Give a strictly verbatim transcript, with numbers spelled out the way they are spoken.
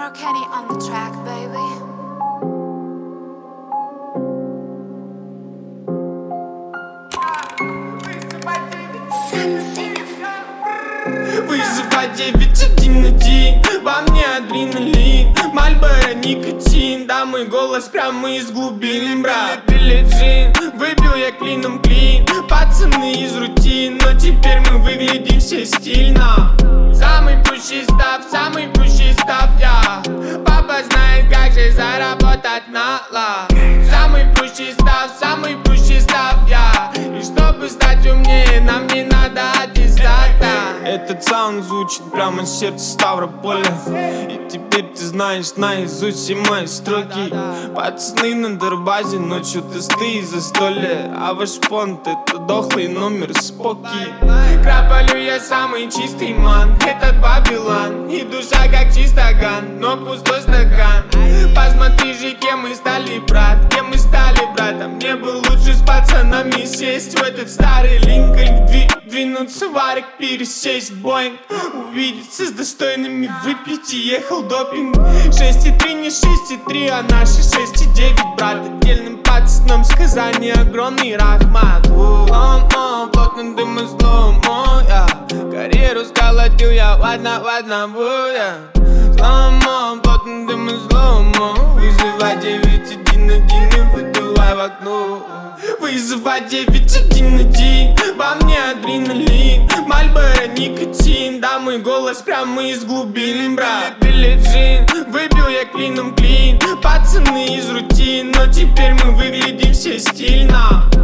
Mark Kenny on the track, baby. Вызывай девять один один, во мне адреналин, Мальборо, никотин, да мой голос прямо из глубин, брат. Билли Джин, выбил я клином клин, пацаны из рутин, но теперь мы выглядим все стильно. Самый пущий став, самый пущий став я. Папа знает, как же заработать на лав. Самый пущий став, самый пущий став я. И чтобы стать умнее, нам не надо аттестата. Этот саунд звучит прямо с сердца Ставрополя. И теперь ты знаешь наизусть все мои строки. Пацаны на дорбазе, ночью тесты из застолья. А ваш понт — это дохлый номер Споки. Краполю я самый чистый ман, этот Вавилон. И душа как чистоган, но пустой стакан. Посмотри же, кем мы стали, брат, кем мы стали, братом. Мне бы лучше с пацанами сесть в этот старый Линкольн, дви двинуться в арик, пересесть Боинг, увидеться с достойными, выпить и ехал допинг. Шесть и три, не шесть и три, а наши шесть и девять, брат. Отдельным пацанам сказание огромный рахмат. Ломо, плотно дым и зломо, я карьеру сколотил я в одно, в одного, я. Ломо, плотно дым и зломо. Вызывай девять один один и выдувай в окно. Вызывай девять один один, во мне адреналин, Мальборо, никотин, да мой голос прямо из глубин, брат. Билли Джин, выбил я клином клин, пацаны из рутин, но теперь мы выглядим все стильно.